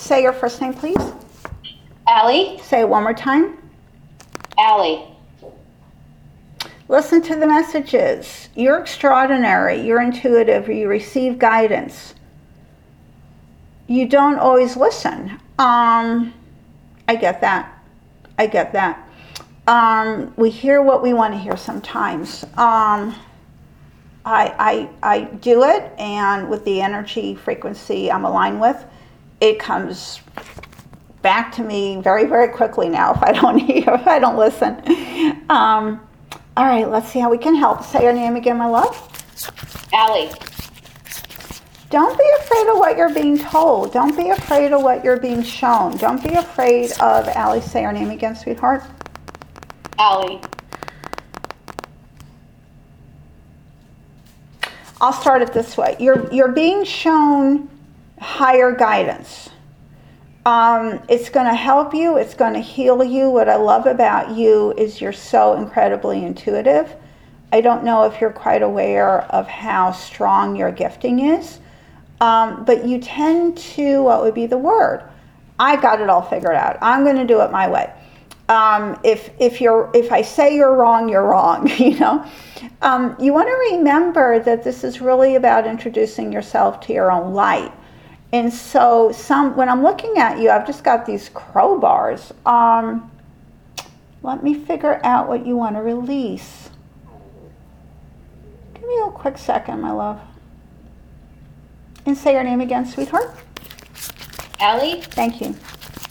Say your first name, please. Allie. Say it one more time. Allie. Listen to the messages. You're extraordinary. You're intuitive. You receive guidance. You don't always listen. I get that. I get that. We hear what we want to hear sometimes. I do it, and with the energy frequency I'm aligned with, it comes back to me very, very quickly now if I don't hear, if I don't listen. All right, let's see how we can help. Say your name again, my love. Allie. Don't be afraid of what you're being told. Don't be afraid of what you're being shown. Don't be afraid of, Allie, say your name again, sweetheart. Allie. I'll start it this way. You're being shown higher guidance. It's going to help you. It's going to heal you. What I love about you is you're so incredibly intuitive. I don't know if you're quite aware of how strong your gifting is, but you tend to, what would be the word? I got it all figured out. I'm going to do it my way. If I say you're wrong, you're wrong. You know, you want to remember that this is really about introducing yourself to your own light. And so when I'm looking at you, I've just got these crowbars. Let me figure out what you want to release. Give me a quick second, my love. And say your name again, sweetheart. Allie. Thank you.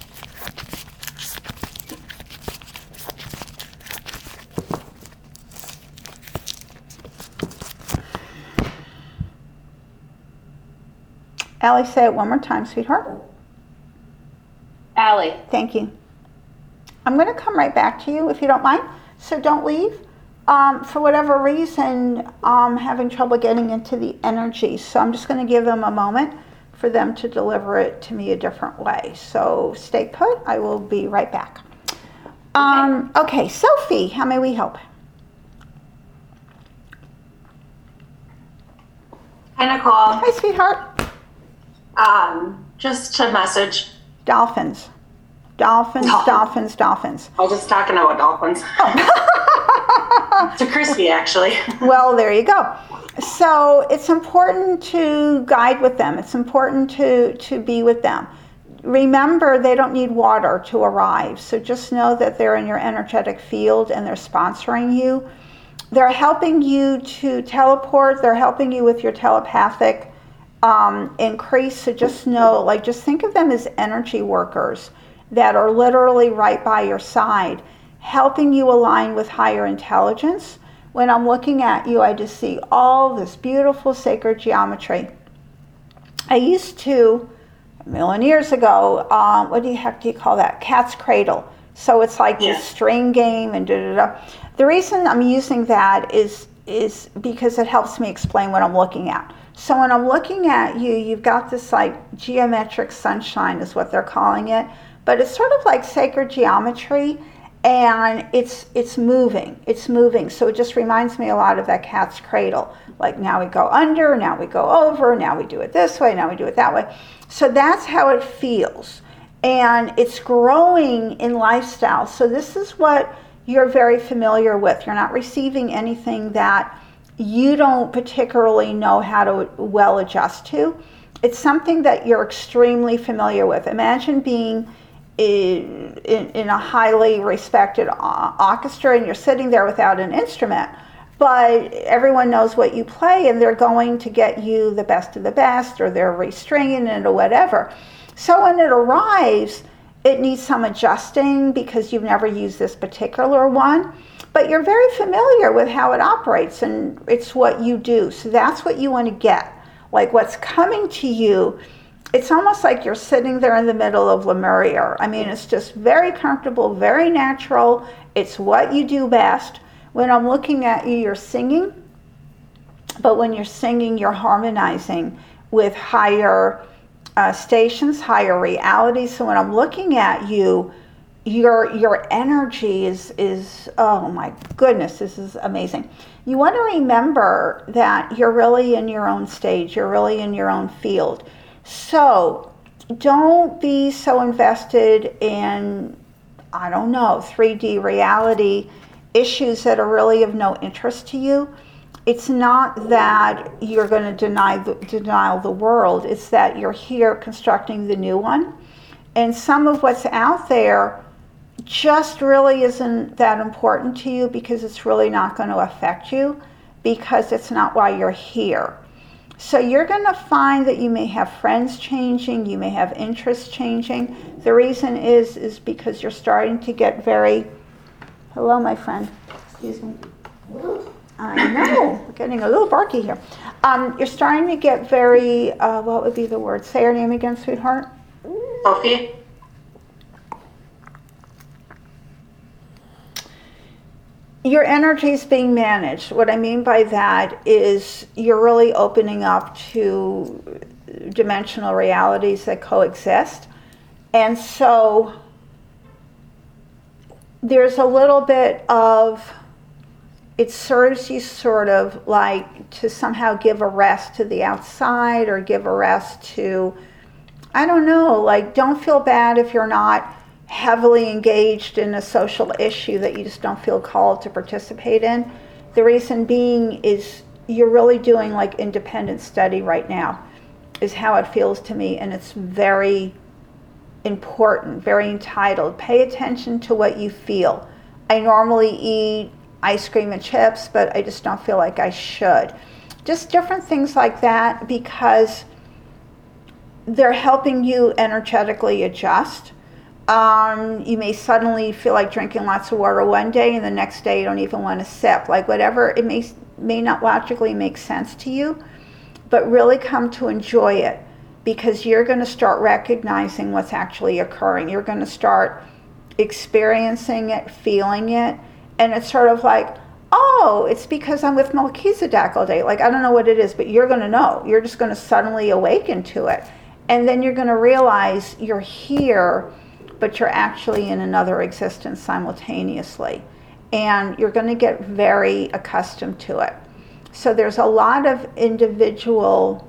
Allie, say it one more time, sweetheart. Allie. Thank you. I'm going to come right back to you if you don't mind. So don't leave. For whatever reason, I'm having trouble getting into the energy. So I'm just going to give them a moment for them to deliver it to me a different way. So stay put. I will be right back. Okay, Sophie, how may we help? Hi, Nicole. Hi, sweetheart. Just a message. Dolphins. Dolphins, Oh. dolphins, dolphins. I was just talking about dolphins. To Christy, actually. Well, there you go. So it's important to guide with them. It's important to be with them. Remember, they don't need water to arrive. So just know that they're in your energetic field and they're sponsoring you. They're helping you to teleport. They're helping you with your telepathic increase. So just know, like, just think of them as energy workers that are literally right by your side, helping you align with higher intelligence. When I'm looking at you, I just see all this beautiful sacred geometry. I used to, a million years ago, what the heck do you call that? Cat's cradle. So it's like this string game and da-da-da. The reason I'm using that is because it helps me explain what I'm looking at. So when I'm looking at you, you've got this like geometric sunshine is what they're calling it, but it's sort of like sacred geometry, and it's moving. So it just reminds me a lot of that cat's cradle. Like, now we go under, now we go over, now we do it this way, now we do it that way. So that's how it feels. And it's growing in lifestyle. So this is what you're very familiar with. You're not receiving anything that you don't particularly know how to well adjust to. It's something that you're extremely familiar with. Imagine being in a highly respected orchestra and you're sitting there without an instrument, but everyone knows what you play and they're going to get you the best of the best, or they're restringing it or whatever. So when it arrives, it needs some adjusting because you've never used this particular one, but you're very familiar with how it operates and it's what you do. So that's what you want to get. Like, what's coming to you, it's almost like you're sitting there in the middle of Lemuria. I mean, it's just very comfortable, very natural. It's what you do best. When I'm looking at you, you're singing, but when you're singing, you're harmonizing with higher stations, higher realities. So when I'm looking at you, your energy is, oh my goodness, this is amazing. You want to remember that you're really in your own stage. You're really in your own field. So don't be so invested in, I don't know, 3D reality issues that are really of no interest to you. It's not that you're going to deny the world. It's that you're here constructing the new one. And some of what's out there just really isn't that important to you because it's really not going to affect you because it's not why you're here. So you're going to find that you may have friends changing, you may have interests changing. The reason is because you're starting to get very, hello my friend, excuse me. I know, we're getting a little barky here. You're starting to get very, what would be the word? Say your name again, sweetheart. Sophie? Your energy is being managed. What I mean by that is you're really opening up to dimensional realities that coexist. And so there's a little bit of, it serves you sort of like to somehow give a rest to the outside or give a rest to, I don't know, like don't feel bad if you're not heavily engaged in a social issue that you just don't feel called to participate in. The reason being is you're really doing like independent study right now, is how it feels to me, and it's very important, very entitled. Pay attention to what you feel. I normally eat ice cream and chips, but I just don't feel like I should. Just different things like that because they're helping you energetically adjust. You may suddenly feel like drinking lots of water one day and the next day you don't even want to sip. Like whatever, it may not logically make sense to you, but really come to enjoy it because you're going to start recognizing what's actually occurring. You're going to start experiencing it, feeling it, and it's sort of like, oh, it's because I'm with Melchizedek all day. Like, I don't know what it is, but you're going to know. You're just going to suddenly awaken to it. And then you're going to realize you're here, but you're actually in another existence simultaneously. And you're going to get very accustomed to it. So there's a lot of individual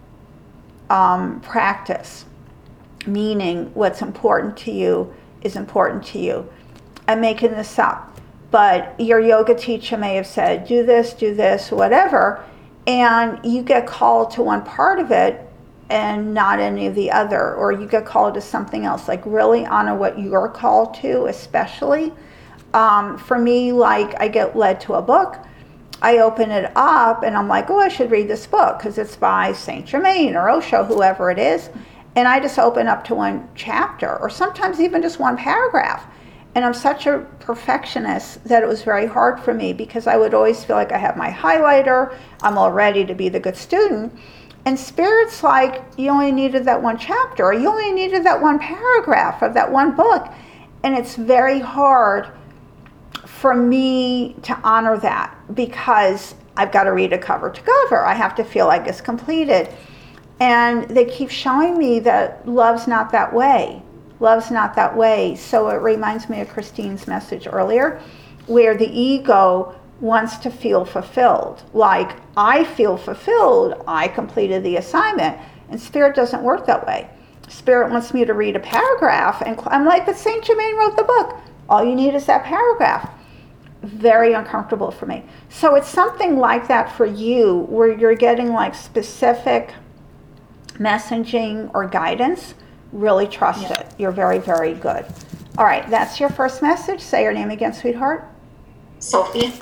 practice, meaning what's important to you is important to you. I'm making this up, but your yoga teacher may have said, do this, whatever, and you get called to one part of it and not any of the other, or you get called to something else. Like really honor what you're called to, especially. For me, like I get led to a book, I open it up and I'm like, oh, I should read this book because it's by Saint Germain or Osho, whoever it is. And I just open up to one chapter or sometimes even just one paragraph. And I'm such a perfectionist that it was very hard for me because I would always feel like I have my highlighter, I'm all ready to be the good student. And Spirit's like, you only needed that one chapter, or you only needed that one paragraph of that one book. And it's very hard for me to honor that because I've got to read it cover to cover. I have to feel like it's completed. And they keep showing me that love's not that way. Love's not that way. So it reminds me of Christine's message earlier, where the ego wants to feel fulfilled. Like, I feel fulfilled, I completed the assignment. And Spirit doesn't work that way. Spirit wants me to read a paragraph, and I'm like, but Saint Germain wrote the book. All you need is that paragraph. Very uncomfortable for me. So it's something like that for you, where you're getting like specific messaging or guidance. Really trust it. You're very, very good. All right, that's your first message. Say your name again, sweetheart. Sophie?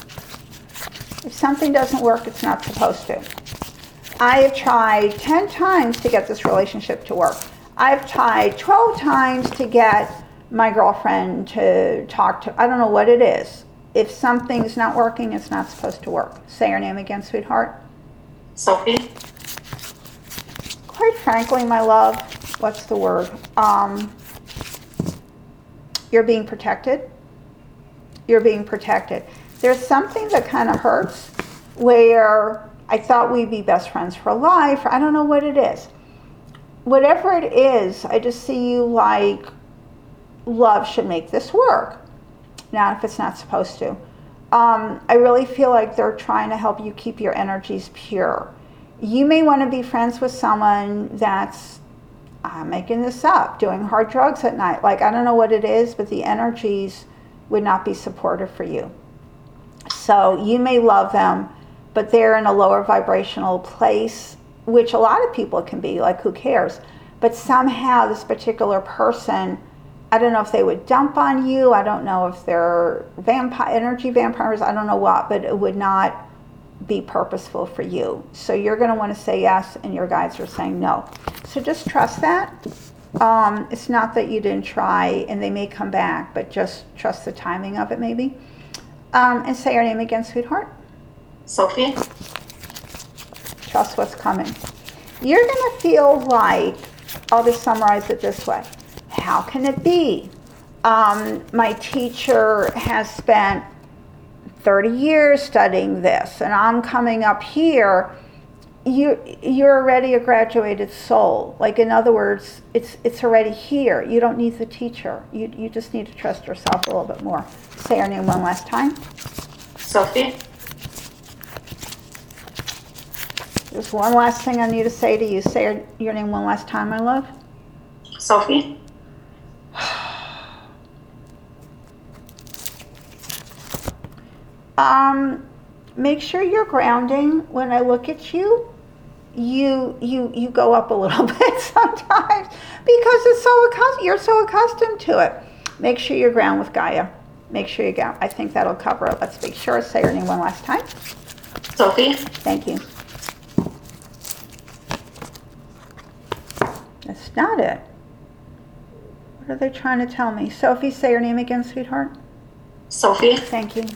If something doesn't work, it's not supposed to. I have tried 10 times to get this relationship to work. I've tried 12 times to get my girlfriend to talk to, I don't know what it is. If something's not working, it's not supposed to work. Say your name again, sweetheart. Sophie? Quite frankly, my love, what's the word? You're being protected. You're being protected. There's something that kind of hurts where I thought we'd be best friends for life. I don't know what it is. Whatever it is, I just see you like love should make this work. Not if it's not supposed to. I really feel like they're trying to help you keep your energies pure. You may want to be friends with someone that's I'm making this up, doing hard drugs at night. Like, I don't know what it is, but the energies would not be supportive for you. So you may love them, but they're in a lower vibrational place, which a lot of people can be, like, who cares? But somehow this particular person, I don't know if they would dump on you. I don't know if they're energy vampires. I don't know what, but it would not be purposeful for you. So you're going to want to say yes, and your guides are saying no. So just trust that. It's not that you didn't try, and they may come back, but just trust the timing of it, maybe. And say your name again, sweetheart. Sophie. Trust what's coming. You're going to feel like, I'll just summarize it this way. How can it be? My teacher has spent 30 years studying this, and I'm coming up here. You're already a graduated soul. Like, in other words, it's already here. You don't need the teacher. You just need to trust yourself a little bit more. Say your name one last time. Sophie. There's one last thing I need to say to you. Say your name one last time, my love. Sophie. Make sure you're grounding. When I look at you, you go up a little bit sometimes because you're so accustomed to it. Make sure you're ground with Gaia. Make sure you ground. I think that'll cover it. Let's make sure. Say your name one last time. Sophie. Thank you. That's not it. What are they trying to tell me? Sophie, say your name again, sweetheart. Sophie. Thank you.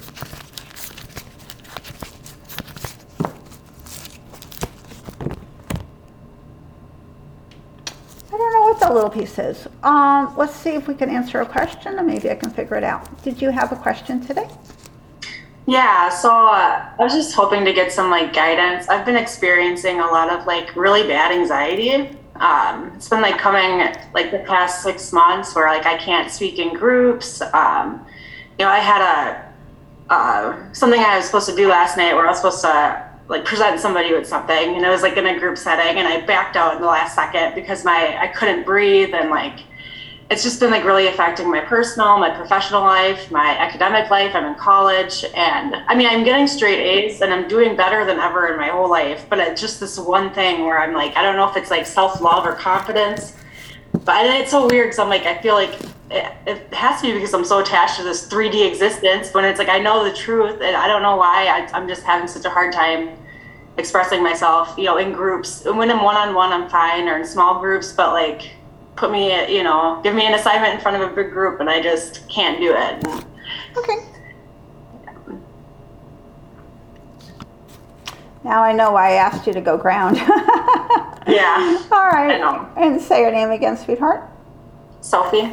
I don't know what that little piece is. Let's see if we can answer a question, or maybe I can figure it out. Did you have a question today? Yeah, so I was just hoping to get some like guidance. I've been experiencing a lot of like really bad anxiety. It's been like coming like the past 6 months where like I can't speak in groups. I had something I was supposed to do last night where I was supposed to like present somebody with something, and it was like in a group setting, and I backed out in the last second because I couldn't breathe, and like it's just been like really affecting my personal, my professional life, my academic life. I'm in college, and I mean I'm getting straight A's and I'm doing better than ever in my whole life, but it's just this one thing where I'm like, I don't know if it's like self-love or confidence, but it's so weird because I'm like, I feel like it has to be because I'm so attached to this 3D existence when it's like I know the truth, and I don't know why I'm just having such a hard time expressing myself, in groups. When I'm one-on-one, I'm fine, or in small groups, but like put me, give me an assignment in front of a big group and I just can't do it. Okay. Now I know why I asked you to go ground. Yeah. All right. I know. And say your name again, sweetheart. Sophie.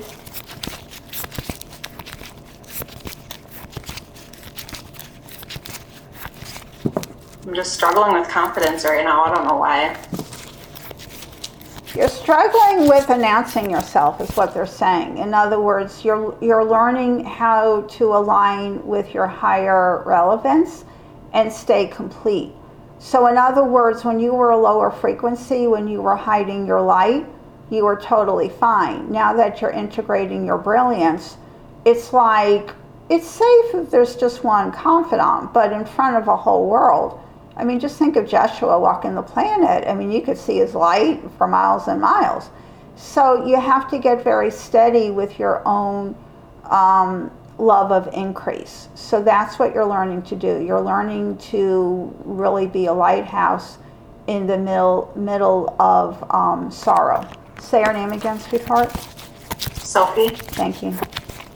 I'm just struggling with confidence right now. I don't know why. You're struggling with announcing yourself is what they're saying. In other words, you're learning how to align with your higher relevance and stay complete. So in other words, when you were a lower frequency, when you were hiding your light, you were totally fine. Now that you're integrating your brilliance, it's like, it's safe if there's just one confidant, but in front of a whole world. I mean, just think of Joshua walking the planet. I mean, you could see his light for miles and miles. So you have to get very steady with your own love of increase. So that's what you're learning to do. You're learning to really be a lighthouse in the middle of sorrow. Say our name again, sweetheart. Sophie. Thank you.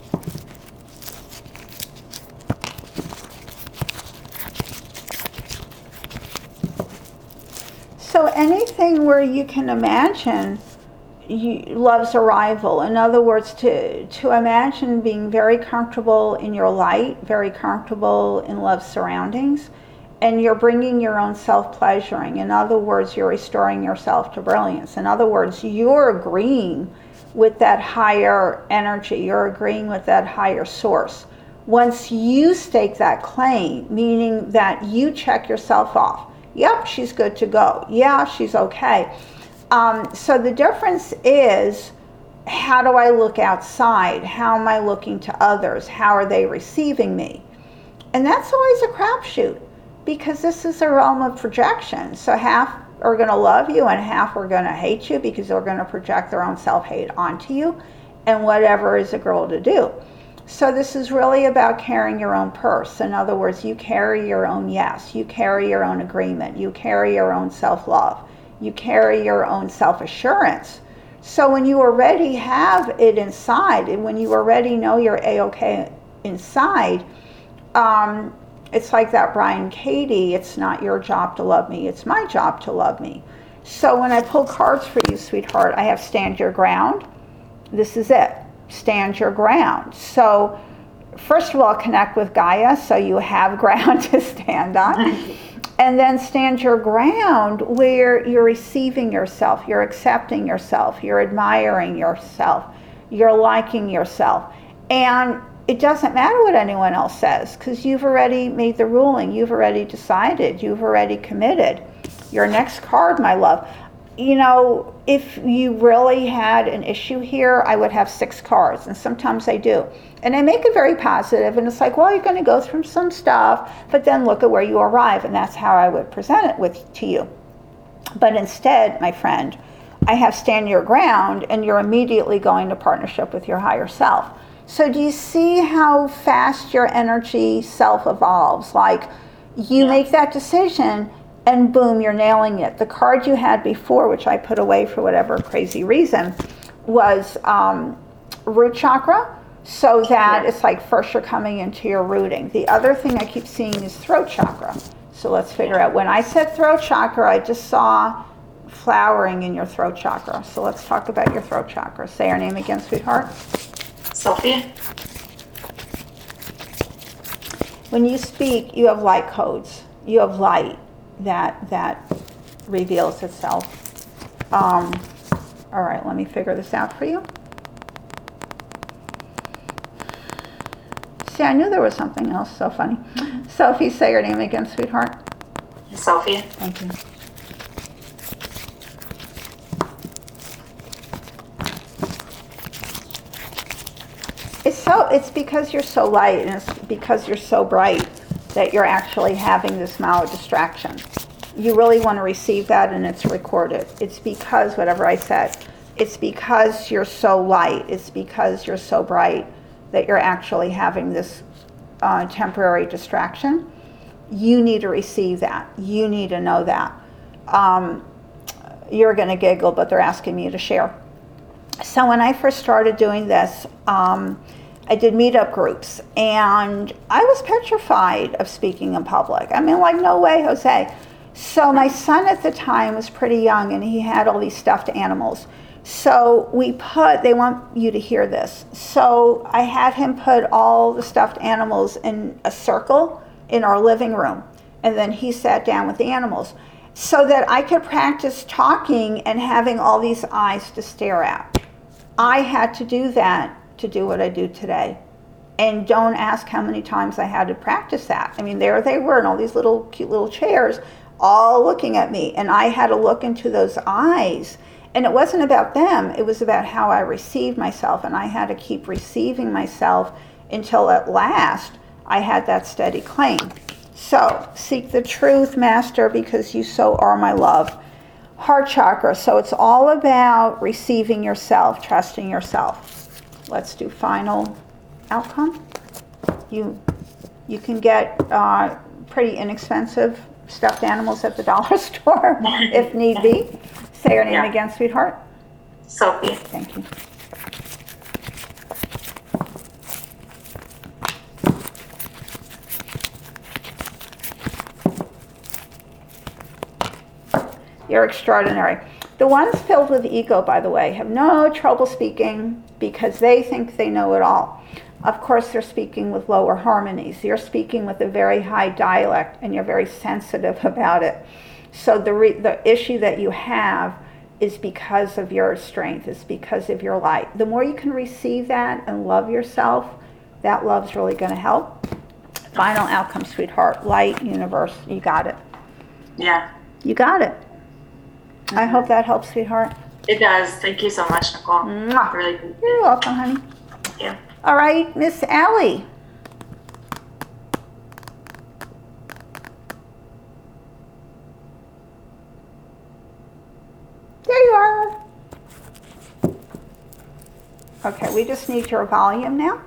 So anything where you can imagine love's arrival. In other words, to imagine being very comfortable in your light, very comfortable in love's surroundings, and you're bringing your own self-pleasuring. In other words, you're restoring yourself to brilliance. In other words, you're agreeing with that higher energy. You're agreeing with that higher source. Once you stake that claim, meaning that you check yourself off. Yep, she's good to go. Yeah, she's okay. So the difference is, how do I look outside? How am I looking to others? How are they receiving me? And that's always a crapshoot, because this is a realm of projection. So half are going to love you and half are going to hate you, because they're going to project their own self-hate onto you, and whatever is a girl to do. So this is really about carrying your own purse. In other words, you carry your own yes, you carry your own agreement, you carry your own self-love, you carry your own self-assurance. So when you already have it inside, and when you already know you're A-okay inside, it's like that Brian Katie, it's not your job to love me, it's my job to love me. So when I pull cards for you, sweetheart, I have stand your ground. This is it. Stand your ground. So first of all, connect with Gaia so you have ground to stand on. And then stand your ground where you're receiving yourself, you're accepting yourself, you're admiring yourself, you're liking yourself. And it doesn't matter what anyone else says, because you've already made the ruling, you've already decided, you've already committed. Your next card, my love. You know, if you really had an issue here, I would have 6 cards, and sometimes I do. And I make it very positive, and it's like, well, you're going to go through some stuff, but then look at where you arrive, and that's how I would present it to you. But instead, my friend, I have stand your ground, and you're immediately going to partnership with your higher self. So do you see how fast your energy self evolves? Like, you make that decision, and boom, you're nailing it. The card you had before, which I put away for whatever crazy reason, was root chakra. So that it's like first you're coming into your rooting. The other thing I keep seeing is throat chakra. So let's figure out. When I said throat chakra, I just saw flowering in your throat chakra. So let's talk about your throat chakra. Say your name again, sweetheart. Sophie? When you speak, you have light codes. You have light that reveals itself. All right, let me figure this out for you. See, I knew there was something else. So funny. Sophie, say your name again, sweetheart. Sophie? Thank you. It's because you're so light, and it's because you're so bright that you're actually having this maldistraction. You really want to receive that, and it's recorded. It's because, whatever I said, it's because you're so light, it's because you're so bright that you're actually having this temporary distraction. You need to receive that. You need to know that. You're going to giggle, but they're asking me to share. So when I first started doing this, I did meetup groups, and I was petrified of speaking in public. I mean, like, no way, Jose. So my son at the time was pretty young, and he had all these stuffed animals. So they want you to hear this. So I had him put all the stuffed animals in a circle in our living room, and then he sat down with the animals so that I could practice talking and having all these eyes to stare at. I had to do that to do what I do today. And don't ask how many times I had to practice that. I mean, there they were in all these little cute little chairs, all looking at me, and I had to look into those eyes. And it wasn't about them, it was about how I received myself, and I had to keep receiving myself until at last I had that steady claim. So, seek the truth, Master, because you so are my love. Heart chakra, so it's all about receiving yourself, trusting yourself. Let's do final outcome. You can get pretty inexpensive stuffed animals at the dollar store if need be. Say your name again, sweetheart. Sophie. Thank you. You're extraordinary. The ones filled with ego, by the way, have no trouble speaking because they think they know it all. Of course, they're speaking with lower harmonies. You're speaking with a very high dialect, and you're very sensitive about it. So the issue that you have is because of your strength. It's because of your light. The more you can receive that and love yourself, that love's really going to help. Final outcome, sweetheart. Light, universe. You got it. Yeah. You got it. I hope that helps, sweetheart. It does. Thank you so much, Nicole. Mwah. Really. You're welcome, honey. Thank you. All right, Miss Allie. There you are. Okay, we just need your volume now.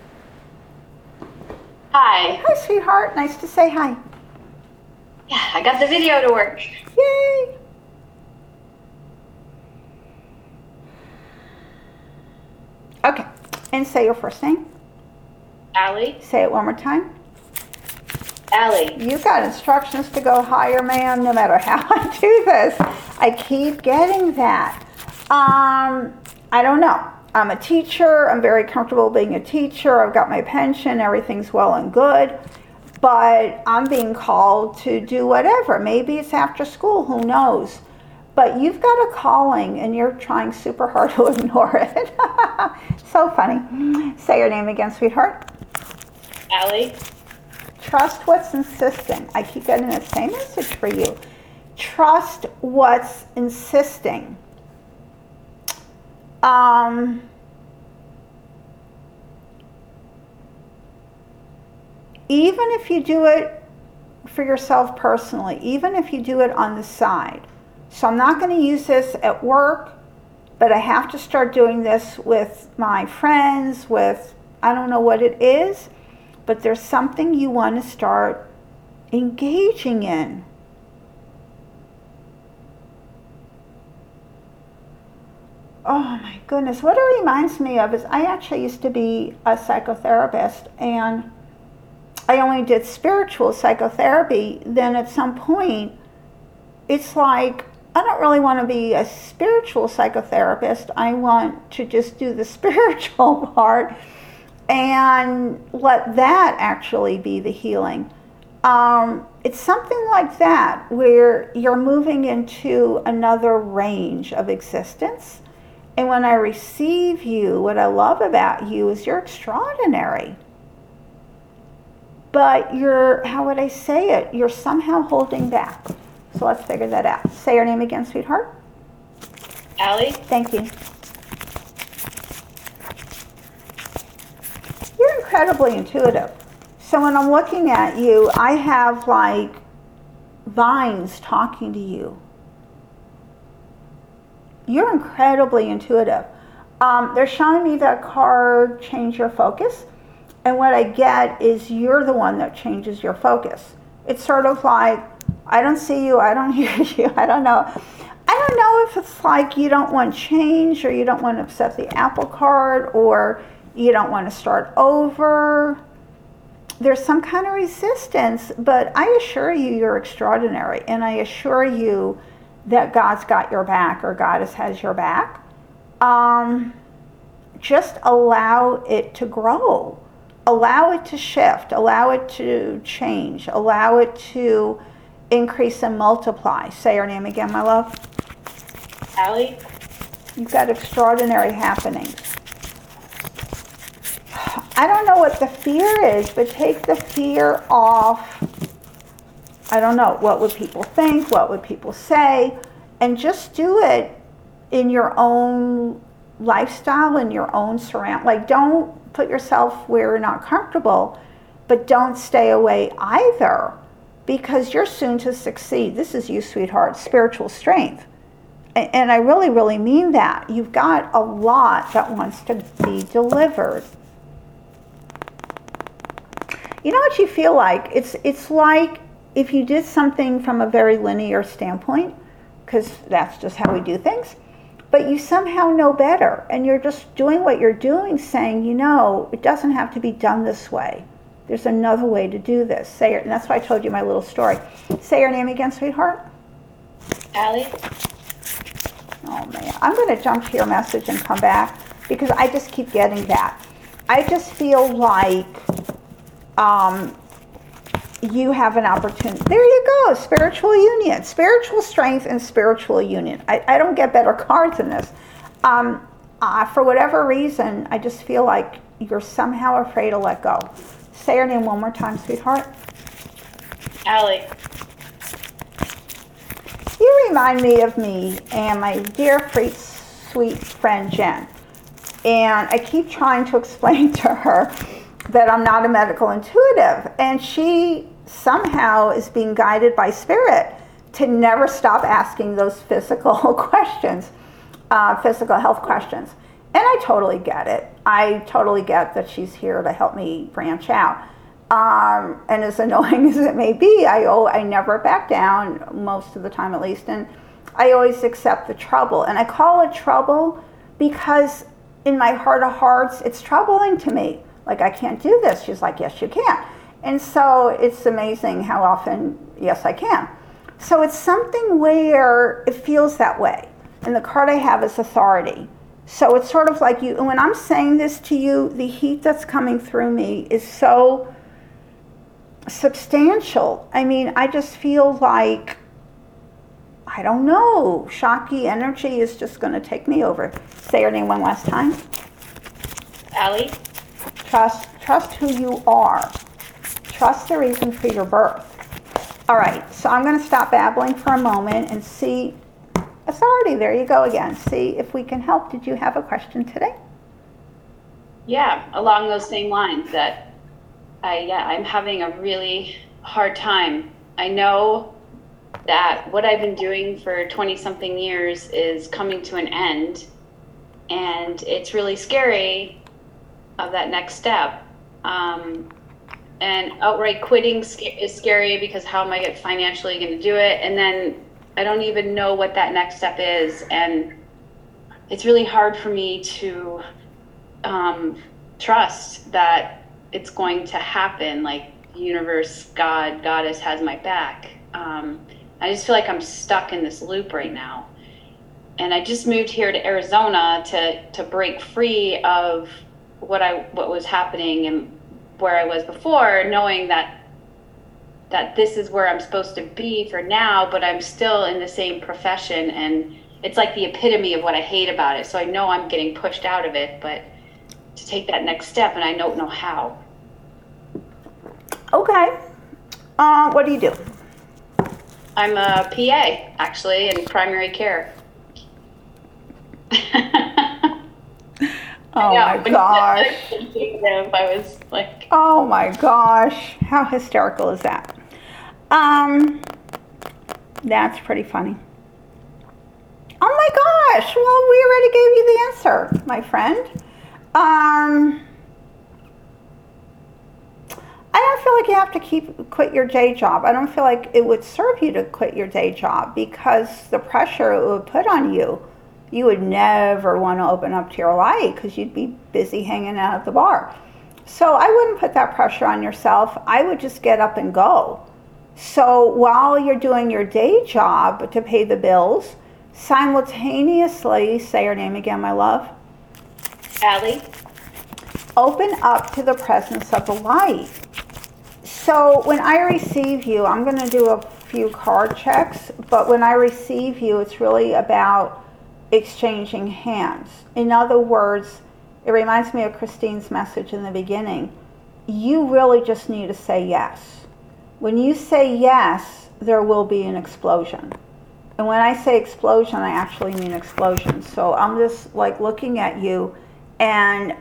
Hi. Hi, sweetheart. Nice to say hi. Yeah, I got the video to work. Yay. Okay, and say your first name. Allie. Say it one more time. Allie. You got instructions to go higher, ma'am, no matter how I do this. I keep getting that. I don't know. I'm a teacher. I'm very comfortable being a teacher. I've got my pension. Everything's well and good. But I'm being called to do whatever. Maybe it's after school. Who knows? But you've got a calling and you're trying super hard to ignore it. So funny. Say your name again, sweetheart. Allie. Trust what's insisting. I keep getting the same message for you. Trust what's insisting. Even if you do it for yourself personally, even if you do it on the side. So I'm not going to use this at work, but I have to start doing this with my friends, with, I don't know what it is, but there's something you want to start engaging in. Oh my goodness, what it reminds me of is I actually used to be a psychotherapist, and I only did spiritual psychotherapy. Then at some point, it's like, I don't really want to be a spiritual psychotherapist. I want to just do the spiritual part and let that actually be the healing. It's something like that, where you're moving into another range of existence. And when I receive you, what I love about you is you're extraordinary. But you're, how would I say it? You're somehow holding back. So let's figure that out. Say your name again, sweetheart. Allie. Thank you. You're incredibly intuitive. So when I'm looking at you, I have like vines talking to you. You're incredibly intuitive. They're showing me that card, change your focus. And what I get is you're the one that changes your focus. It's sort of like, I don't see you, I don't hear you, I don't know. I don't know if it's like you don't want change, or you don't want to upset the apple cart, or you don't want to start over. There's some kind of resistance, but I assure you, you're extraordinary. And I assure you that God's got your back, or Goddess has your back. Just allow it to grow. Allow it to shift. Allow it to change. Allow it to increase and multiply. Say your name again, my love. Allie. You've got extraordinary happenings. I don't know what the fear is, but take the fear off. I don't know. What would people think? What would people say? And just do it in your own lifestyle, in your own surround. Like, don't put yourself where you're not comfortable, but don't stay away either, because you're soon to succeed. This is you, sweetheart, spiritual strength. And I really, really mean that. You've got a lot that wants to be delivered. You know what you feel like? It's like if you did something from a very linear standpoint, because that's just how we do things, but you somehow know better, and you're just doing what you're doing, saying, you know, it doesn't have to be done this way. There's another way to do this. Say it, and that's why I told you my little story. Say your name again, sweetheart. Allie. Oh man, I'm going to jump to your message and come back, because I just keep getting that. I just feel like you have an opportunity. There you go, spiritual union, spiritual strength and spiritual union. I don't get better cards than this. For whatever reason, I just feel like you're somehow afraid to let go. Say your name one more time, sweetheart. Allie. You remind me of me and my dear, sweet friend Jen. And I keep trying to explain to her that I'm not a medical intuitive. And she somehow is being guided by spirit to never stop asking those physical questions, physical health questions. And I totally get it. I totally get that she's here to help me branch out. And as annoying as it may be, I never back down, most of the time at least, and I always accept the trouble. And I call it trouble because in my heart of hearts, it's troubling to me. Like, I can't do this. She's like, yes, you can. And so it's amazing how often, yes, I can. So it's something where it feels that way. And the card I have is authority. So it's sort of like you, and when I'm saying this to you, the heat that's coming through me is so substantial. I mean, I just feel like, I don't know, Shakti energy is just going to take me over. Say your name one last time. Allie? Trust who you are. Trust the reason for your birth. All right, so I'm going to stop babbling for a moment and see, authority, there you go again. See if we can help. Did you have a question today? Yeah, along those same lines that I'm having a really hard time. I know that what I've been doing for 20-something years is coming to an end, and it's really scary of that next step. And outright quitting is scary because how am I financially going to do it? And then I don't even know what that next step is, and it's really hard for me to trust that it's going to happen, like the universe, God, Goddess has my back. I just feel like I'm stuck in this loop right now. And I just moved here to Arizona to break free of what was happening and where I was before, knowing that this is where I'm supposed to be for now, but I'm still in the same profession, and it's like the epitome of what I hate about it. So I know I'm getting pushed out of it, but to take that next step, and I don't know how. Okay. What do you do? I'm a PA, actually, in primary care. Oh my gosh. I was like, Oh my gosh. How hysterical is that? That's pretty funny. Oh my gosh. Well, we already gave you the answer, my friend. I don't feel like you have to quit your day job. I don't feel like it would serve you to quit your day job because the pressure it would put on you, you would never want to open up to your light because you'd be busy hanging out at the bar. So I wouldn't put that pressure on yourself. I would just get up and go. So while you're doing your day job to pay the bills, simultaneously, say your name again, my love. Allie? Open up to the presence of the light. So when I receive you, I'm going to do a few card checks, but when I receive you, it's really about exchanging hands. In other words, it reminds me of Christine's message in the beginning. You really just need to say yes. When you say yes, there will be an explosion. And when I say explosion, I actually mean explosion. So I'm just like looking at you, and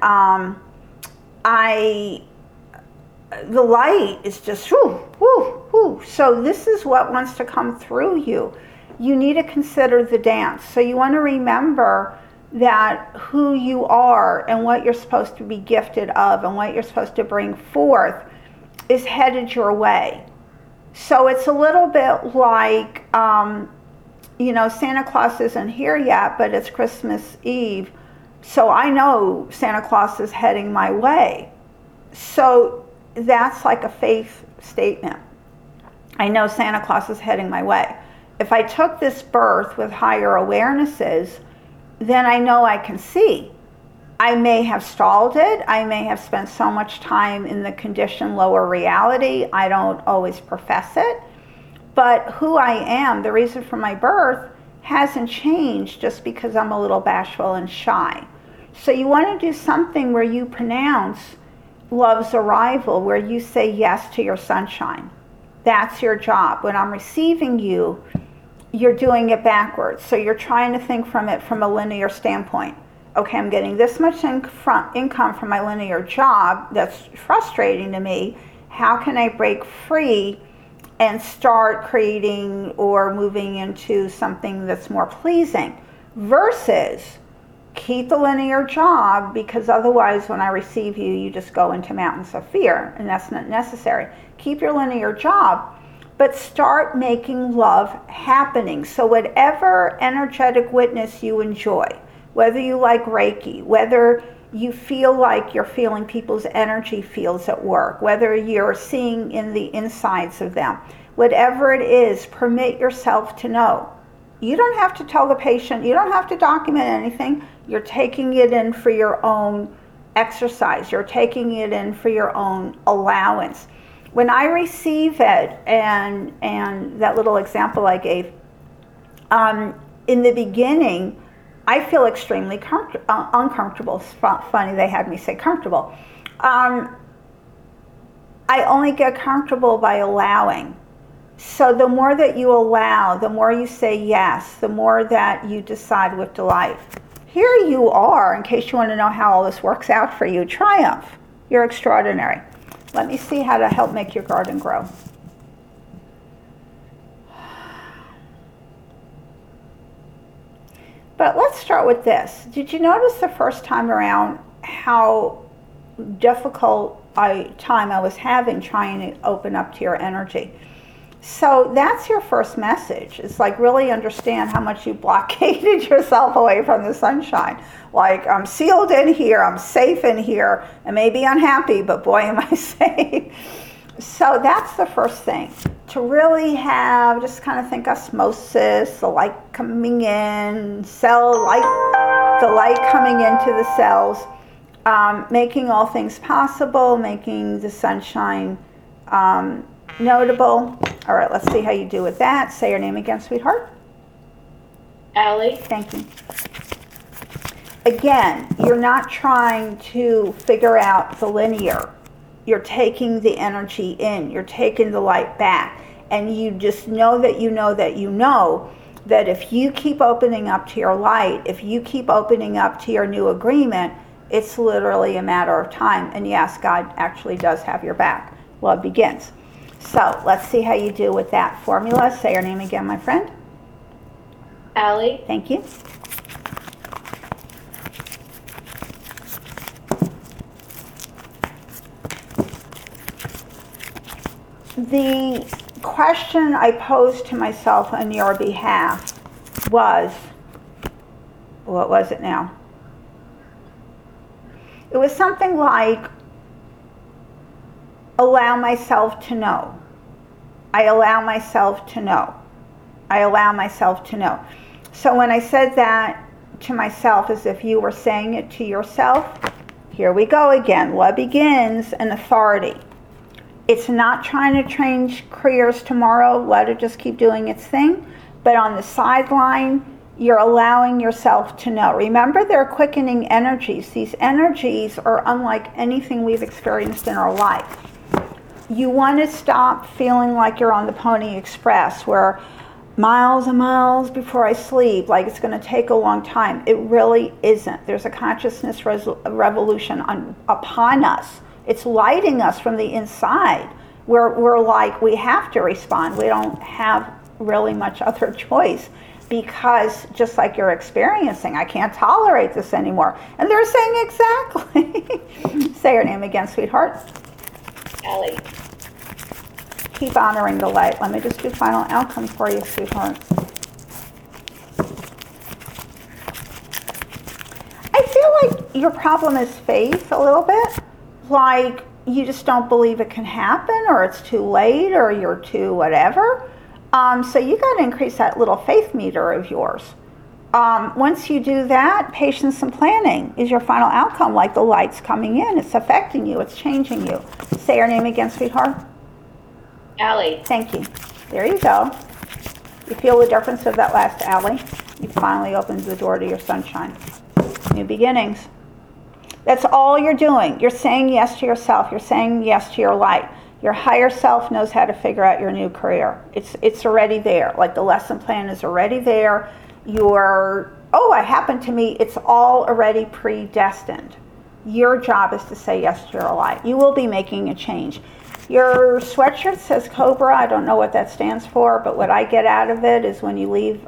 the light is just whoo, whoo, whoo. So this is what wants to come through you. You need to consider the dance. So you want to remember that who you are and what you're supposed to be gifted of and what you're supposed to bring forth is headed your way. So it's a little bit like, Santa Claus isn't here yet, but it's Christmas Eve. So I know Santa Claus is heading my way. So that's like a faith statement. I know Santa Claus is heading my way. If I took this birth with higher awarenesses, then I know I can see. I may have stalled it. I may have spent so much time in the conditioned lower reality. I don't always profess it. But who I am, the reason for my birth, hasn't changed just because I'm a little bashful and shy. So you want to do something where you pronounce love's arrival, where you say yes to your sunshine. That's your job. When I'm receiving you, you're doing it backwards. So you're trying to think from it from a linear standpoint. Okay, I'm getting this much income from my linear job. That's frustrating to me. How can I break free and start creating or moving into something that's more pleasing? Versus keep the linear job, because otherwise when I receive you, you just go into mountains of fear, and that's not necessary. Keep your linear job, but start making love happening. So whatever energetic witness you enjoy, whether you like Reiki, whether you feel like you're feeling people's energy fields at work, whether you're seeing in the insides of them, whatever it is, permit yourself to know. You don't have to tell the patient, you don't have to document anything. You're taking it in for your own exercise. You're taking it in for your own allowance. When I receive it, and that little example I gave, in the beginning, I feel extremely uncomfortable. It's funny they had me say comfortable. I only get comfortable by allowing. So the more that you allow, the more you say yes, the more that you decide with delight. Here you are, in case you want to know how all this works out for you. Triumph. You're extraordinary. Let me see how to help make your garden grow. But let's start with this. Did you notice the first time around how difficult time I was having trying to open up to your energy? So that's your first message. It's like really understand how much you blockaded yourself away from the sunshine. Like, I'm sealed in here, I'm safe in here, I may be unhappy, but boy am I safe. So that's the first thing. To really have, just kind of think osmosis, the light coming in, cell light, the light coming into the cells, making all things possible, making the sunshine notable. All right, let's see how you do with that. Say your name again, sweetheart. Allie. Thank you. Again, you're not trying to figure out the linear. You're taking the energy in. You're taking the light back. And you just know that you know that you know that if you keep opening up to your light, if you keep opening up to your new agreement, it's literally a matter of time. And yes, God actually does have your back. Love begins. So let's see how you do with that formula. Say your name again, my friend. Allie. Thank you. The question I posed to myself on your behalf was, what was it now? It was something like, allow myself to know. I allow myself to know. I allow myself to know. So when I said that to myself as if you were saying it to yourself, here we go again. What begins? An authority. It's not trying to change careers tomorrow. Let it just keep doing its thing. But on the sideline, you're allowing yourself to know. Remember, they're quickening energies. These energies are unlike anything we've experienced in our life. You want to stop feeling like you're on the Pony Express, where miles and miles before I sleep, like it's going to take a long time. It really isn't. There's a consciousness revolution upon us. It's lighting us from the inside. We're like, we have to respond. We don't have really much other choice, because just like you're experiencing, I can't tolerate this anymore. And they're saying exactly. Say your name again, sweetheart. Allie. Keep honoring the light. Let me just do final outcome for you, sweetheart. I feel like your problem is faith a little bit. Like you just don't believe it can happen, or it's too late, or you're too whatever. So you got to increase that little faith meter of yours. Once you do that, patience and planning is your final outcome. Like the light's coming in, it's affecting you, it's changing you. Say your name again, sweetheart. Allie. Thank you. There you go. You feel the difference of that last Allie? You finally opened the door to your sunshine. New beginnings. That's all you're doing. You're saying yes to yourself. You're saying yes to your light. Your higher self knows how to figure out your new career. It's already there. Like the lesson plan is already there. I happened to me, it's all already predestined. Your job is to say yes to your life. You will be making a change. Your sweatshirt says Cobra. I don't know what that stands for, but what I get out of it is when you leave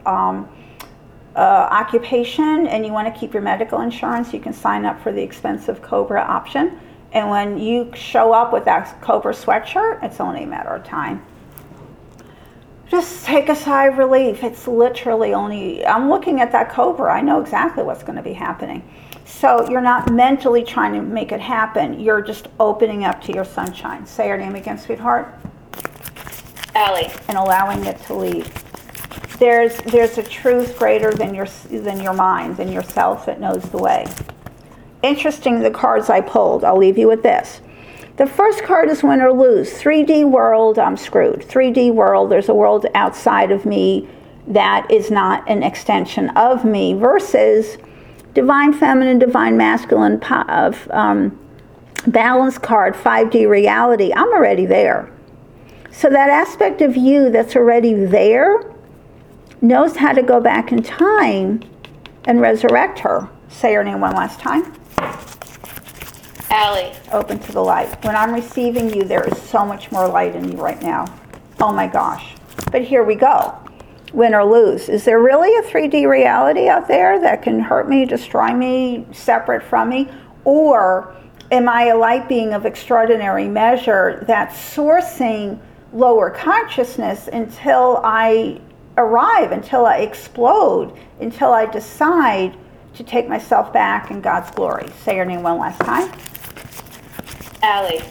occupation and you want to keep your medical insurance, you can sign up for the expensive Cobra option. And when you show up with that Cobra sweatshirt, it's only a matter of time. Just take a sigh of relief. It's literally only, I'm looking at that Cobra. I know exactly what's going to be happening. So you're not mentally trying to make it happen. You're just opening up to your sunshine. Say your name again, sweetheart. Allie. And allowing it to leave. There's a truth greater than your mind, than yourself that knows the way. Interesting, the cards I pulled. I'll leave you with this. The first card is win or lose. 3D world, I'm screwed. 3D world, there's a world outside of me that is not an extension of me, versus divine feminine, divine masculine, balance card, 5D reality. I'm already there. So that aspect of you that's already there knows how to go back in time and resurrect her. Say her name one last time. Allie. Open to the light. When I'm receiving you, there is so much more light in you right now. Oh my gosh. But here we go. Win or lose. Is there really a 3D reality out there that can hurt me, destroy me, separate from me? Or am I a light being of extraordinary measure that's sourcing lower consciousness until I arrive, until I explode, until I decide to take myself back in God's glory? Say your name one last time. Allie.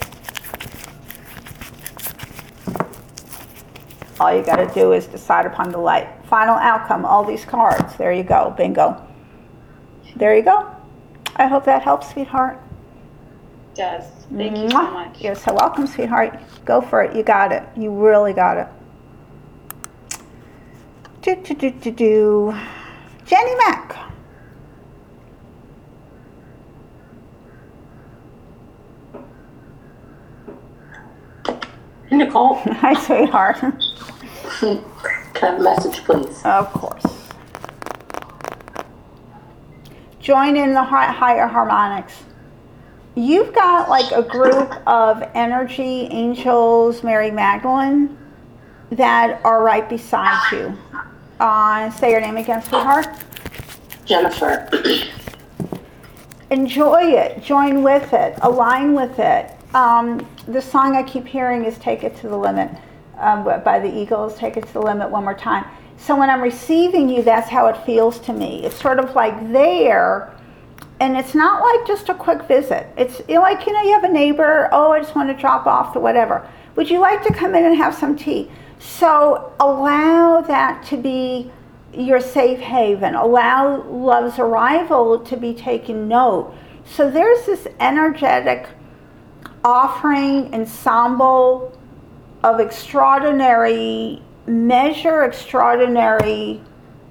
All you got to do is decide upon the light. Final outcome, all these cards. There you go. Bingo. There you go. I hope that helps, sweetheart. It does. Thank you so much. You're so welcome, sweetheart. Go for it. You got it. You really got it. Jenny Mac. Nicole, Hi, sweetheart. can I have a message, please? Of course. Join in the higher harmonics. You've got like a group of energy angels, Mary Magdalene, that are right beside you. Say your name again, sweetheart. Jennifer. Enjoy it. Join with it. Align with it. The song I keep hearing is Take It to the Limit by the Eagles. Take It to the Limit one more time. So when I'm receiving you, that's how it feels to me. It's sort of like there, and it's not like just a quick visit. It's like, you have a neighbor, I just want to drop off to whatever. Would you like to come in and have some tea? So allow that to be your safe haven. Allow love's arrival to be taken note. So there's this energetic offering ensemble of extraordinary measure, extraordinary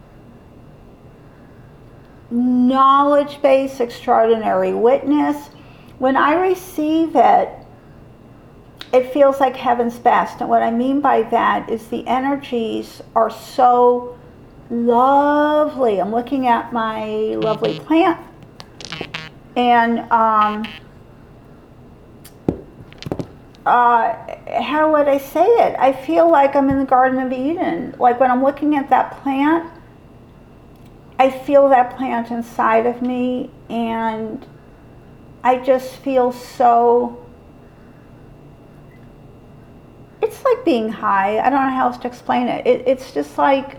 knowledge base, extraordinary witness. When I receive it, it feels like heaven's best. And what I mean by that is the energies are so lovely. I'm looking at my lovely plant, and how would I say it? I feel like I'm in the Garden of Eden. Like when I'm looking at that plant, I feel that plant inside of me, and I just feel so, it's like being high. I don't know how else to explain it. It's just like,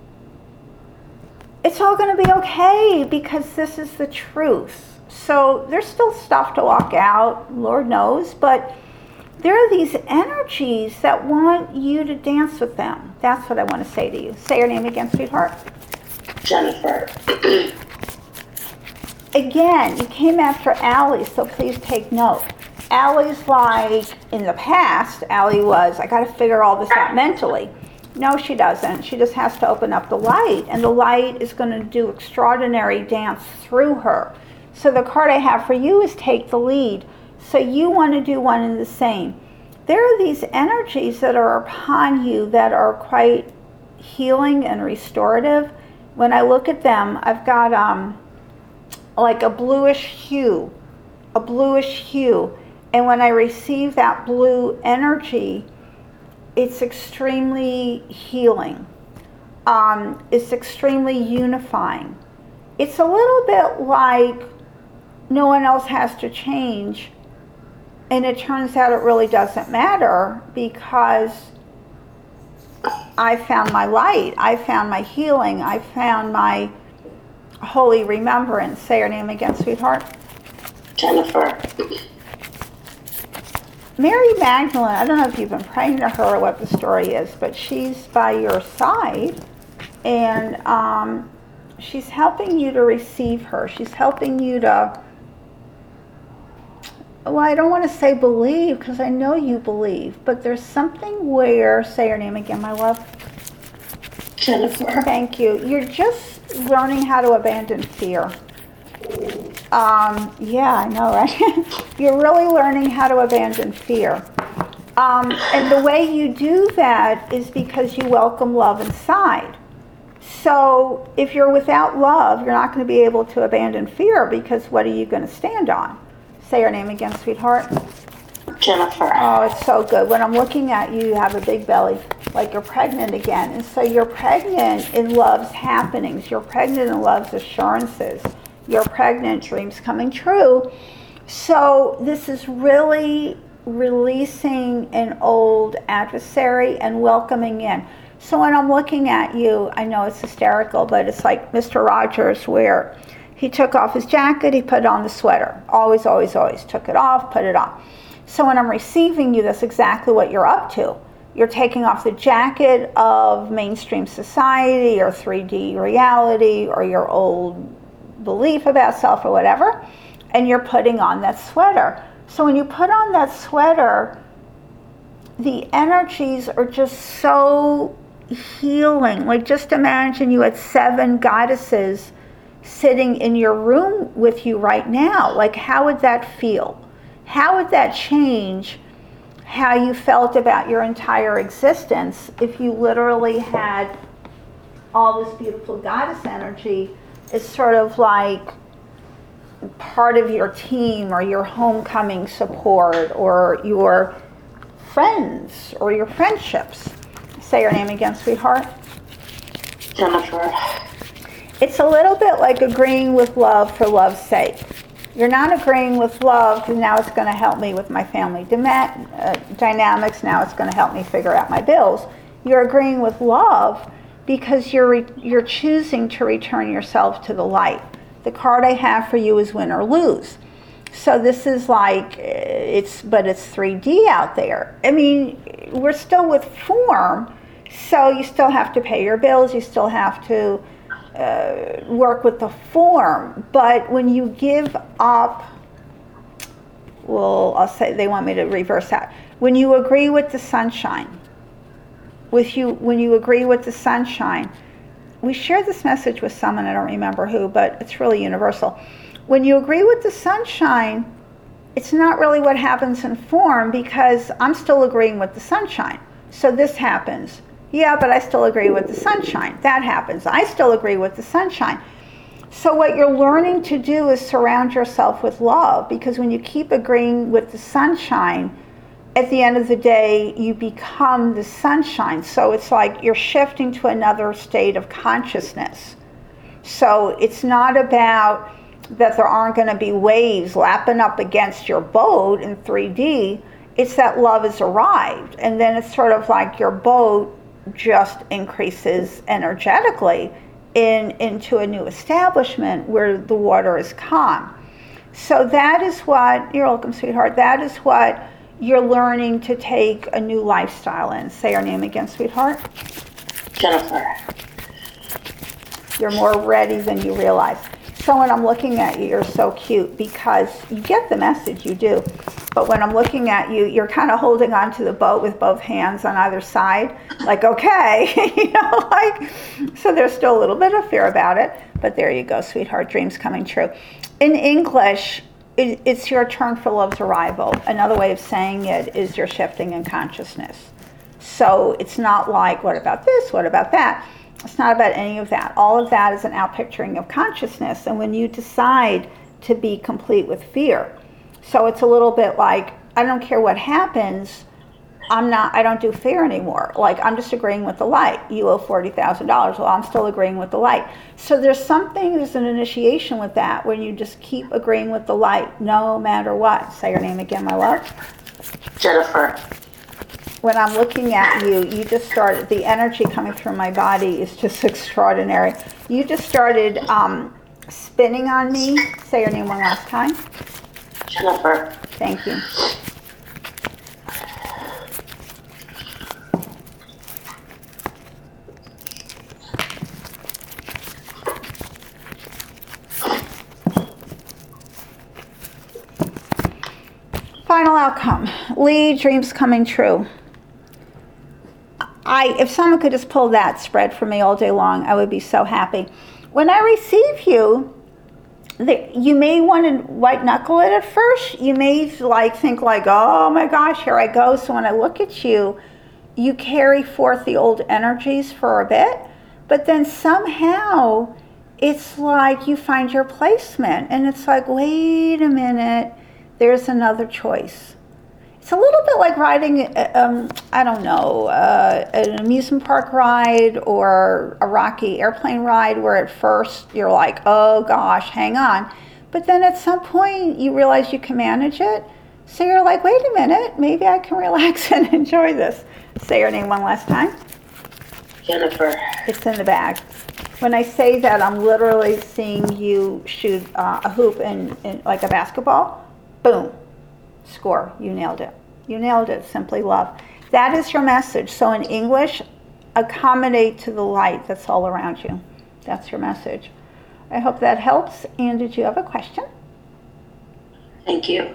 it's all going to be okay because this is the truth. So there's still stuff to walk out, Lord knows, but there are these energies that want you to dance with them. That's what I want to say to you. Say your name again, sweetheart. Jennifer. Again, you came after Allie, so please take note. Allie's like, in the past, Allie was, I got to figure all this out mentally. No, she doesn't. She just has to open up the light, and the light is going to do extraordinary dance through her. So the card I have for you is take the lead. So you want to do one and the same. there are these energies that are upon you that are quite healing and restorative. When I look at them, I've got like a bluish hue. And when I receive that blue energy, it's extremely healing. It's extremely unifying. It's a little bit like no one else has to change. And it turns out it really doesn't matter because I found my light. I found my healing. I found my holy remembrance. Say your name again, sweetheart. Jennifer. Mary Magdalene, I don't know if you've been praying to her or what the story is, but she's by your side, and she's helping you to receive her. She's helping you to, well, I don't want to say believe, because I know you believe, but there's something where, say your name again, my love. Jennifer. Thank you. You're just learning how to abandon fear. Yeah, I know, right? You're really learning how to abandon fear. And the way you do that is because you welcome love inside. So if you're without love, you're not going to be able to abandon fear, because what are you going to stand on? Say your name again, sweetheart. Jennifer. Oh, it's so good. When I'm looking at you, you have a big belly, like you're pregnant again. And so you're pregnant in love's happenings. You're pregnant in love's assurances. You're pregnant, dreams coming true. So this is really releasing an old adversary and welcoming in. So when I'm looking at you, I know it's hysterical, but it's like Mr. Rogers, where he took off his jacket, he put on the sweater. Always, always, always took it off, put it on. So when I'm receiving you, that's exactly what you're up to. You're taking off the jacket of mainstream society or 3D reality or your old belief about self or whatever, and you're putting on that sweater. So when you put on that sweater, the energies are just so healing. Like, just imagine you had 7 goddesses sitting in your room with you right now. Like, how would that feel? How would that change how you felt about your entire existence if you literally had all this beautiful goddess energy as sort of like part of your team or your homecoming support or your friends or your friendships? Say your name again, sweetheart. Jennifer. It's a little bit like agreeing with love for love's sake. You're not agreeing with love because now it's going to help me with my family dynamics. Now it's going to help me figure out my bills. You're agreeing with love because you're choosing to return yourself to the light. The card I have for you is win or lose. So this is like, it's 3D out there. I mean, we're still with form, so you still have to pay your bills, you still have to work with the form. But when you give up, well, I'll say, they want me to reverse that. When you agree with the sunshine, when you agree with the sunshine, we shared this message with someone, I don't remember who, but it's really universal. When you agree with the sunshine, it's not really what happens in form, because I'm still agreeing with the sunshine. So this happens. Yeah, but I still agree with the sunshine. That happens. I still agree with the sunshine. So what you're learning to do is surround yourself with love, because when you keep agreeing with the sunshine, at the end of the day, you become the sunshine. So it's like you're shifting to another state of consciousness. So it's not about that there aren't going to be waves lapping up against your boat in 3D. It's that love has arrived. And then it's sort of like your boat just increases energetically into a new establishment where the water is calm. So that is what, you're welcome, sweetheart, that is what you're learning to take a new lifestyle in. Say your name again, sweetheart. Jennifer. You're more ready than you realize. So when I'm looking at you, you're so cute, because you get the message, you do. But when I'm looking at you, you're kind of holding onto the boat with both hands on either side, like, okay, so there's still a little bit of fear about it, but there you go, sweetheart, dreams coming true. In English, it's your turn for love's arrival. Another way of saying it is you're shifting in consciousness. So it's not like, what about this? What about that? It's not about any of that. All of that is an outpicturing of consciousness. And when you decide to be complete with fear, so it's a little bit like, I don't care what happens, I don't do fear anymore. Like, I'm just agreeing with the light. You owe $40,000. Well, I'm still agreeing with the light. So there's an initiation with that, when you just keep agreeing with the light, no matter what. Say your name again, my love. Jennifer. When I'm looking at you, you just started, the energy coming through my body is just extraordinary. You just started spinning on me. Say your name one last time. Jennifer. Thank you. Final outcome. Lee, dreams coming true. If someone could just pull that spread for me all day long, I would be so happy. When I receive you, you may want to white knuckle it at first. You may think oh my gosh, here I go. So when I look at you, you carry forth the old energies for a bit, but then somehow it's like you find your placement, and it's like, wait a minute, there's another choice. It's a little bit like riding, an amusement park ride or a rocky airplane ride, where at first you're like, oh gosh, hang on. But then at some point you realize you can manage it. So you're like, wait a minute, maybe I can relax and enjoy this. Say your name one last time. Jennifer. It's in the bag. When I say that, I'm literally seeing you shoot a hoop in like a basketball. Boom. Score. You nailed it. You nailed it. Simply love. That is your message. So in English, accommodate to the light that's all around you. That's your message. I hope that helps. And did you have a question? Thank you.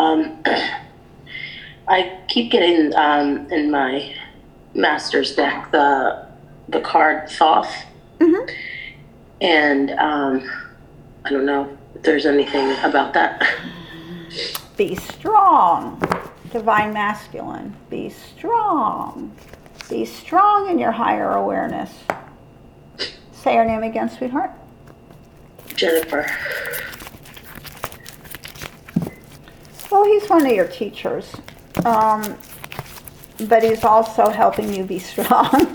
I keep getting in my master's deck the card Thoth. Mm-hmm. And I don't know if there's anything about that. Be strong. Divine masculine. Be strong. Be strong in your higher awareness. Say your name again, sweetheart. Jennifer. Well, he's one of your teachers. But he's also helping you be strong.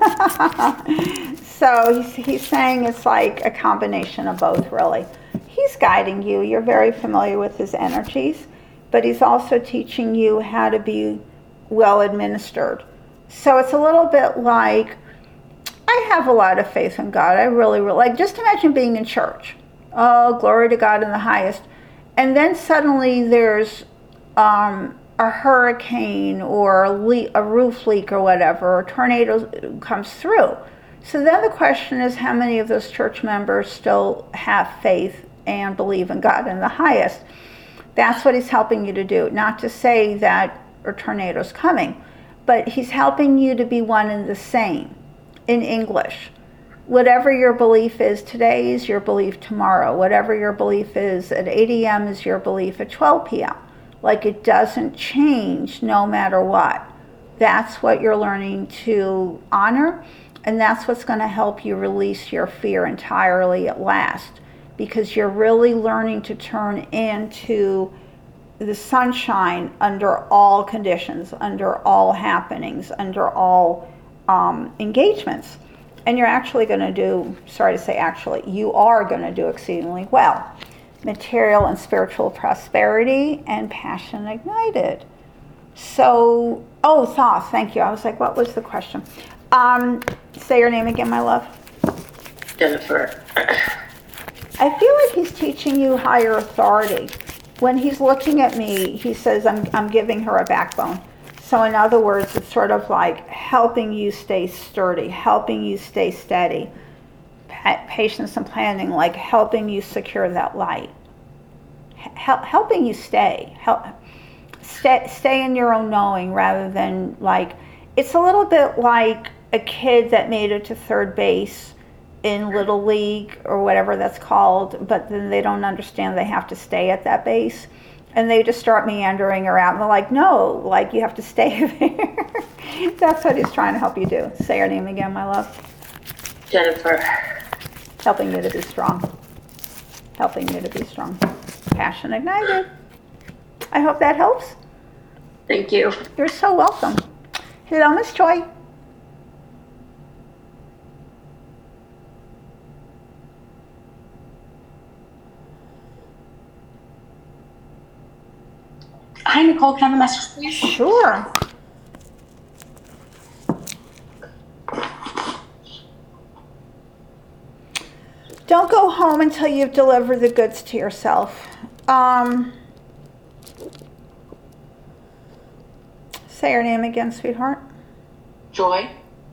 So he's saying it's like a combination of both, really. He's guiding you. You're very familiar with his energies. But he's also teaching you how to be well administered. So it's a little bit like, I have a lot of faith in God. I really, like, just imagine being in church. Oh, glory to God in the highest. And then suddenly there's a hurricane or a roof leak or whatever, or a tornado comes through. So then the question is, how many of those church members still have faith and believe in God in the highest? That's what he's helping you to do. Not to say that a tornado's coming, but he's helping you to be one and the same in English. Whatever your belief is today is your belief tomorrow. Whatever your belief is at 8 a.m. is your belief at 12 p.m. Like, it doesn't change no matter what. That's what you're learning to honor, and that's what's going to help you release your fear entirely at last. Because you're really learning to turn into the sunshine under all conditions, under all happenings, under all engagements. And you're actually going to do, sorry to say actually, you are going to do exceedingly well. Material and spiritual prosperity and passion ignited. So, Thoth, thank you. I was like, what was the question? Say your name again, my love. Jennifer. I feel like he's teaching you higher authority. When he's looking at me, he says, I'm giving her a backbone. So in other words, it's sort of like helping you stay sturdy, helping you stay steady. Patience and planning, like helping you secure that light. Helping you stay. Stay in your own knowing, rather than like, it's a little bit like a kid that made it to third base in Little League or whatever that's called, but then they don't understand they have to stay at that base. And they just start meandering around. And they're like, no, like you have to stay there. That's what he's trying to help you do. Say your name again, my love. Jennifer. Helping you to be strong. Helping you to be strong. Passion ignited. I hope that helps. Thank you. You're so welcome. Hello, Miss Joy. Hi, Nicole. Can I have a message, please? Sure. Don't go home until you've delivered the goods to yourself. Say your name again, sweetheart. Joy.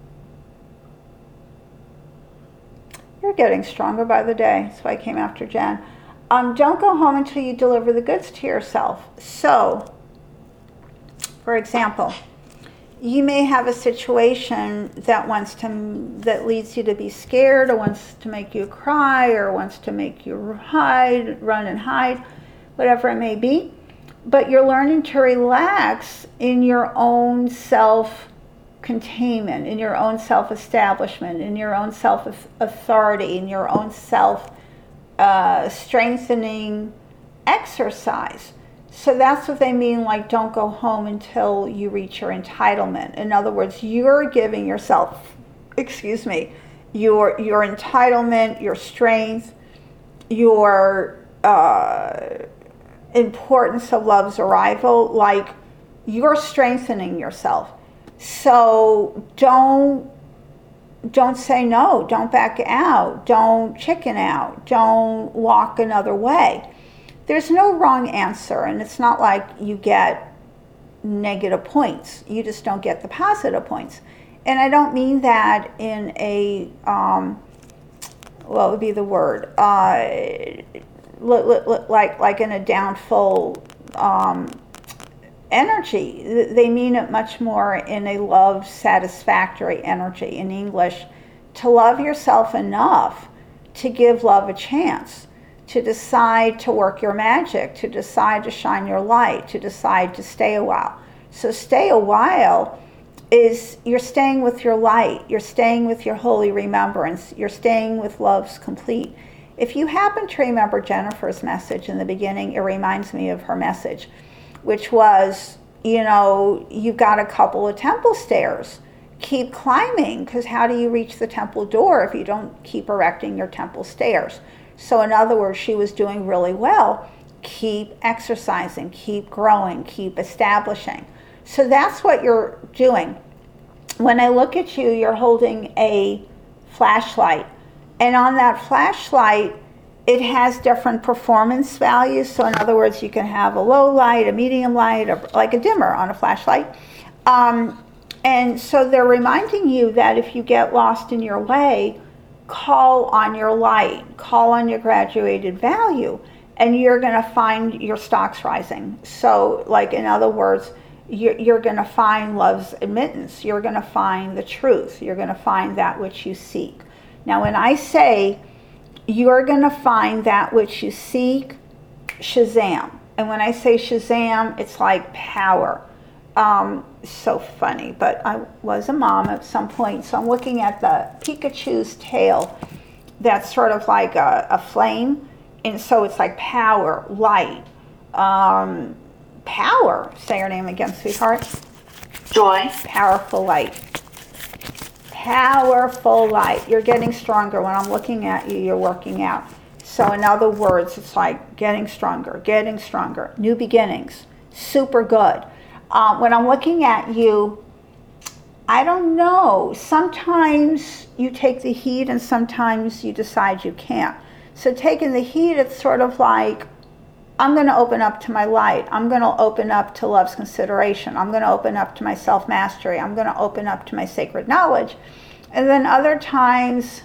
You're getting stronger by the day. That's why I came after Jen. Don't go home until you deliver the goods to yourself. So, for example, you may have a situation that leads you to be scared, or wants to make you cry, or wants to make you run and hide, whatever it may be. But you're learning to relax in your own self-containment, in your own self-establishment, in your own self-authority, in your own self-strengthening exercise. So that's what they mean, like, don't go home until you reach your entitlement. In other words, you're giving yourself, your entitlement, your strength, your importance of love's arrival, like you're strengthening yourself. So don't say no, don't back out, don't chicken out, don't walk another way. There's no wrong answer, and it's not like you get negative points. You just don't get the positive points. And I don't mean that in a, what would be the word? Like in a downfall energy. They mean it much more in a love satisfactory energy. In English, to love yourself enough to give love a chance, to decide to work your magic, to decide to shine your light, to decide to stay a while. So stay a while is you're staying with your light, you're staying with your holy remembrance, you're staying with love's complete. If you happen to remember Jennifer's message in the beginning, it reminds me of her message, which was, you've got a couple of temple stairs. Keep climbing, because how do you reach the temple door if you don't keep erecting your temple stairs? So in other words, she was doing really well. Keep exercising, keep growing, keep establishing. So that's what you're doing. When I look at you, you're holding a flashlight. And on that flashlight, it has different performance values. So in other words, you can have a low light, a medium light, or like a dimmer on a flashlight. And so they're reminding you that if you get lost in your way, call on your light, call on your graduated value, and you're going to find your stocks rising. So like in other words, you're going to find love's admittance. You're going to find the truth. You're going to find that which you seek. Now, when I say you're going to find that which you seek, Shazam. And when I say Shazam, it's like power. So funny, but I was a mom at some point, so I'm looking at the Pikachu's tail that's sort of like a flame, and so it's like power, light, power. Say your name again, sweetheart. Joy. Powerful light. Powerful light. You're getting stronger. When I'm looking at you, you're working out. So in other words, it's like getting stronger, new beginnings, super good. When I'm looking at you, I don't know. Sometimes you take the heat and sometimes you decide you can't. So taking the heat, it's sort of like, I'm going to open up to my light. I'm going to open up to love's consideration. I'm going to open up to my self-mastery. I'm going to open up to my sacred knowledge. And then other times,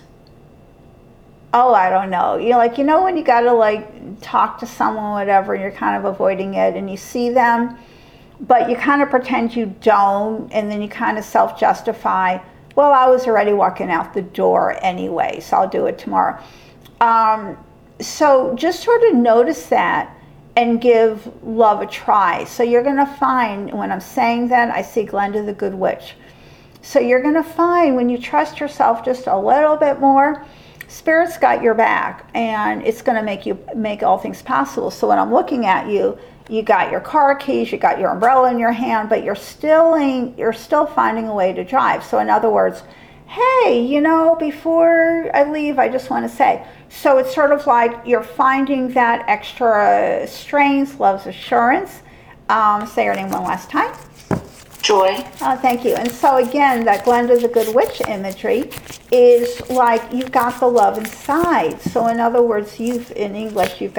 I don't know. When you got to talk to someone, whatever, and you're kind of avoiding it and you see them, but you kind of pretend you don't, and then you kind of self-justify, well, I was already walking out the door anyway, so I'll do it tomorrow. So just sort of notice that and give love a try. So you're going to find, when I'm saying that, I see Glenda the Good Witch. So you're going to find when you trust yourself just a little bit more, Spirit's got your back, and it's going to make all things possible. So when I'm looking at you, you got your car keys, you got your umbrella in your hand, but you're still finding a way to drive. So in other words, hey, before I leave, I just want to say. So it's sort of like you're finding that extra strength, love's assurance. Say your name one last time. Joy. Oh, thank you. And so again, that Glenda the Good Witch imagery is like you've got the love inside. So in other words, in English, you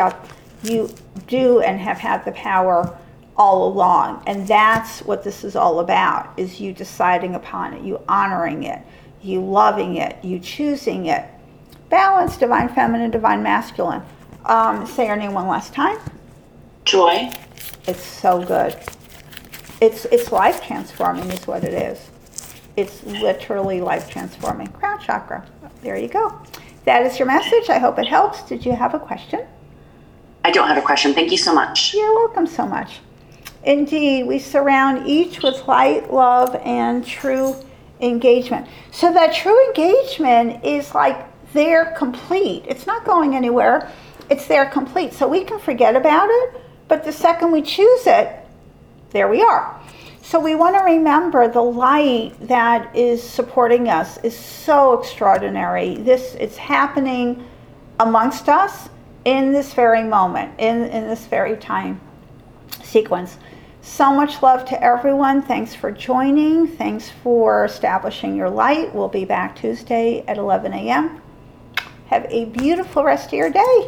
do and have had the power all along. And that's what this is all about, is you deciding upon it, you honoring it, you loving it, you choosing it. Balance, divine feminine, divine masculine. Say your name one last time. Joy. It's so good. It's life transforming is what it is. It's literally life transforming. Crown chakra. There you go. That is your message. I hope it helps. Did you have a question? I don't have a question. Thank you so much. You're welcome so much. Indeed, we surround each with light, love, and true engagement. So that true engagement is like they're complete. It's not going anywhere. It's there complete. So we can forget about it, but the second we choose it, there we are. So we want to remember the light that is supporting us is so extraordinary. It's happening amongst us in this very moment, in this very time sequence. So much love to everyone. Thanks for joining. Thanks for establishing your light. We'll be back Tuesday at 11 a.m. Have a beautiful rest of your day.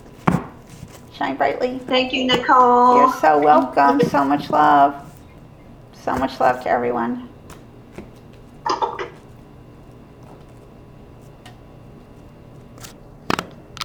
Shine brightly. Thank you, Nicole. You're so welcome. So much love. So much love to everyone.